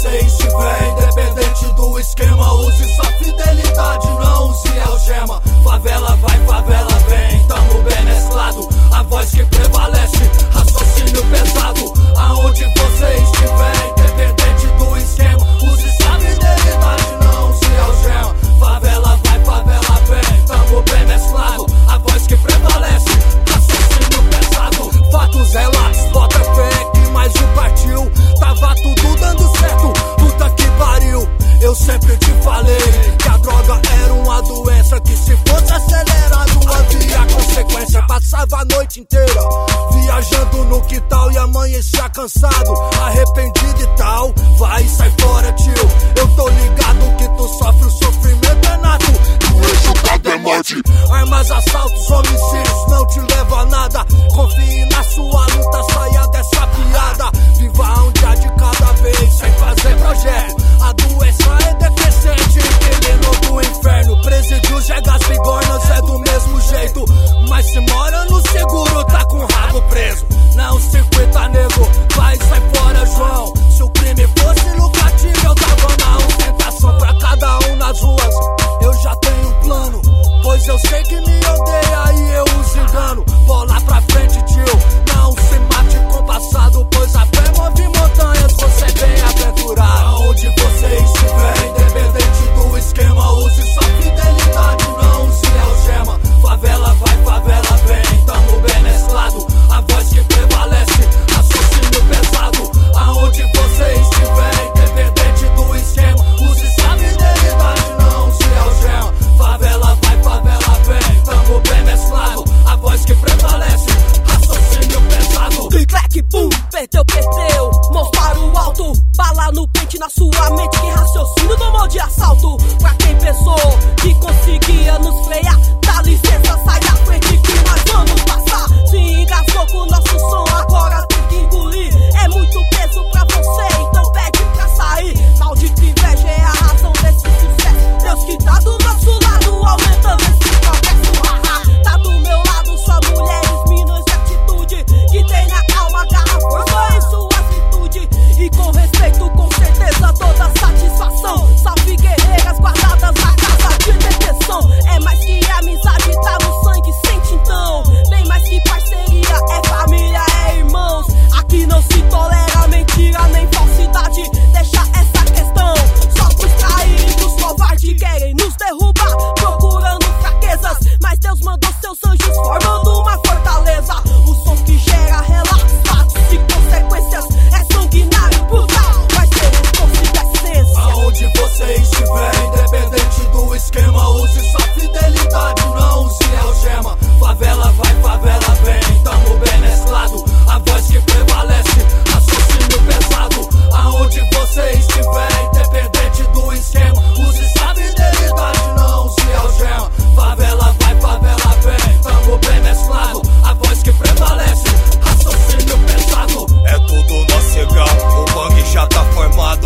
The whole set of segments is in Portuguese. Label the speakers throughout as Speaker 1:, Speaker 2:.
Speaker 1: você estiver, independente do esquema, use sua fidelidade, não use algema. Favela vai, favela vem, tamo bem mesclado. A voz que prevalece, raciocínio pesado. Aonde você estiver, independente do esquema, use sua fidelidade, não use algema. Favela vai, favela vem, tamo bem mesclado. A voz que prevalece, raciocínio pesado. Fatos, relatos, bota fé que mais um partiu. Tava tudo dando certo, puta que pariu. Eu sempre te falei que a droga era uma doença, que se fosse acelerado havia consequência. Passava a noite inteira viajando no quintal e amanhecia cansado, arrependido e tal. Vai, sai fora, tio. Eu tô ligado que tu sofre, o sofrimento é nato. O resultado é morte. Armas, assaltos, homicídios não te levam a nada. Confie na sua luta, saia dessa piada. Viva um dia de cada vez, sem fazer projeto. A doença é decrescente, veneno do inferno. Presídio, jegas, bigornas é do mesmo jeito. Mas se mora no seguro, tá com o rabo preso. Não se cuida, nego, vai, sai fora, João. Se o crime fosse lucrativo, eu tava na ostentação. Pra cada um nas ruas, eu já tenho um plano, pois eu sei que me odeia e eu os engano. Bola pra frente, tio, não se mate com o passado, pois a fé move montanhas, você é bem-aventurado. Aonde você estiver, independente do esquema, use sua fidelidade, não use algema. Favela vai, favela vem, tamo bem mesclado. A voz que prevalece, raciocínio pesado. Aonde você estiver, independente do esquema, use sua fidelidade, não use algema. Favela vai, favela vem, tamo bem mesclado. A voz que prevalece, raciocínio pesado.
Speaker 2: Clic, pum, perdeu, perdeu. Mãos para o alto, bala no pente na sua mente. Que raciocínio tomou de assalto. Pra quem pensou que conseguia nos frear, dá licença, sai da frente que nós vamos passar. Se engasgou com o nosso som, agora tem que engolir. É muito peso pra você, então pede pra sair. Maldita inveja é a razão desse sucesso. Deus que tá do nosso lado, aumentando esse progresso. Tá do meu lado só mulheres, minas de atitude, que tem na alma garra, força em sua atitude. E com respeito, com certeza, toda satisfação. Salve guerreiras guardadas na casa de detenção. É mais que amizade, tá no sangue, sente então. Bem mais que parceria, é família, é irmãos. Aqui não se tolera mentira nem falsidade. Deixa essa questão só pros traídos, covardes querem nos derrubar, procurando fraquezas. Mas Deus mandou seus anjos formando uma fortaleza. O som que gera relatos, fatos e consequências. É sanguinário, brutal, vai ter resposta da essência.
Speaker 1: Aonde você estiver, independente do esquema, use sua fidelidade, não use algema. Favela vai, favela vem, tamo bem mesclado. A voz que prevalece, raciocínio pesado. Aonde você estiver, independente do esquema, use sua fidelidade, não use algema. Favela vai, favela vem, tamo bem mesclado. A voz que prevalece, raciocínio pesado.
Speaker 3: É tudo no cigão, o bang já tá formado.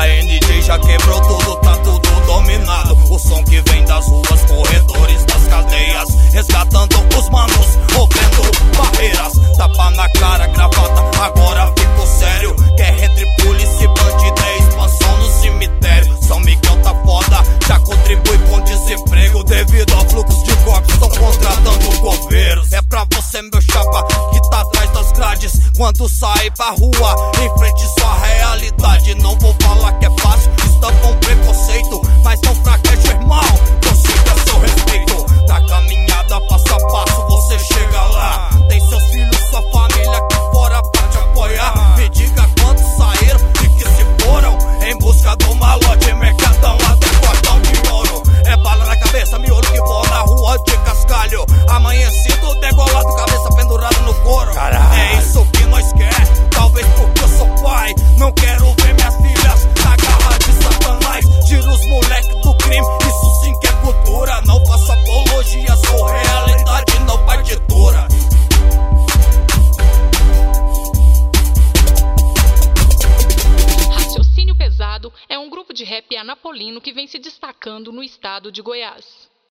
Speaker 3: KNJ já quebrou tudo, tá tudo dominado. O som que vem das ruas, corredores das cadeias, resgatando os manos, rompendo barreiras. Tapa na cara, gravata, agora ficou sério. Guerra entre polícia e bandido é expansão no cemitério. São Miguel tá foda, já contribui com desemprego. Devido ao fluxo de corpos, estão contratando governeiros. É pra você, meu chapa, que tá atrás das grades. Quando sair pra rua, enfrente sua realidade. Não vou falar que é fácil, estampa um preconceito, mas não fraqueja, irmão, consiga seu respeito. Na caminhada, passo a passo, você chega lá. Tem seus filhos, sua família aqui fora pra te apoiar. Me diga quantos saíram e que se foram em busca do malote, mercadão até cordão de ouro. É bala na cabeça, miolo que voa na rua de cascalho. Amanhecido, degolado, cabeça pendurada no couro. Caralho. É isso que nós quer, talvez porque eu sou pai. Não quero ver minhas filhas na garra de Satanás. Tira os moleques do crime, isso sim que é cultura. Não faço apologia, sou realidade, não partitura.
Speaker 4: Raciocínio Pesado é um grupo de rap anapolino que vem se destacando no estado de Goiás.